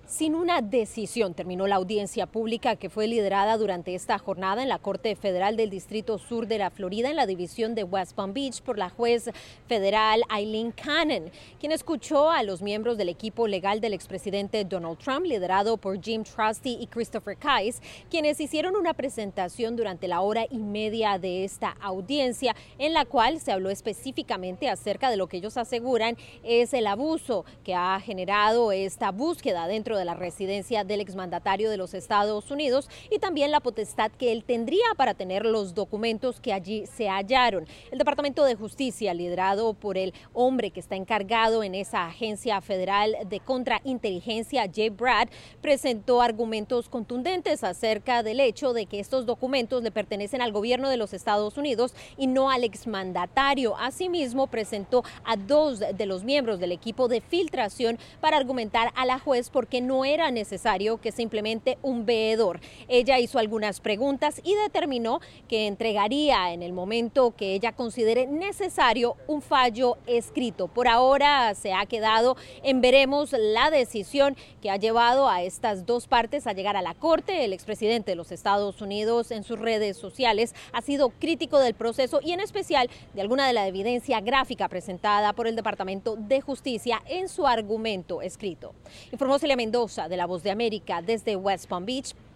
Sin una decisión terminó la audiencia pública que fue liderada durante esta jornada en la Corte Federal del Distrito Sur de la Florida en la división de West Palm Beach por la juez federal Aileen Cannon, quien escuchó a los miembros del equipo legal del expresidente Donald Trump, liderado por Jim Trusty y Christopher Kise, quienes hicieron una presentación durante la hora y media de esta audiencia, en la cual se habló específicamente acerca de lo que ellos aseguran es el abuso que ha generado esta búsqueda dentro de la residencia del exmandatario de los Estados Unidos y también la potestad que él tendría para tener los documentos que allí se hallaron. El Departamento de Justicia, liderado por el hombre que está encargado en esa agencia federal de contrainteligencia, Jay Brad, presentó argumentos contundentes acerca del hecho de que estos documentos le pertenecen al gobierno de los Estados Unidos y no al exmandatario. Asimismo, presentó a dos de los miembros del equipo de filtración para argumentar a la juez por qué no era necesario que se implemente un veedor. Ella hizo algunas preguntas y determinó que entregaría en el momento que ella considere necesario un fallo escrito. Por ahora se ha quedado en veremos la decisión que ha llevado a estas dos partes a llegar a la corte. El expresidente de los Estados Unidos en sus redes sociales ha sido crítico del proceso y en especial de alguna de la evidencia gráfica presentada por el Departamento de Justicia en su argumento escrito. Informó Celia Mendoza de La Voz de América desde West Palm Beach.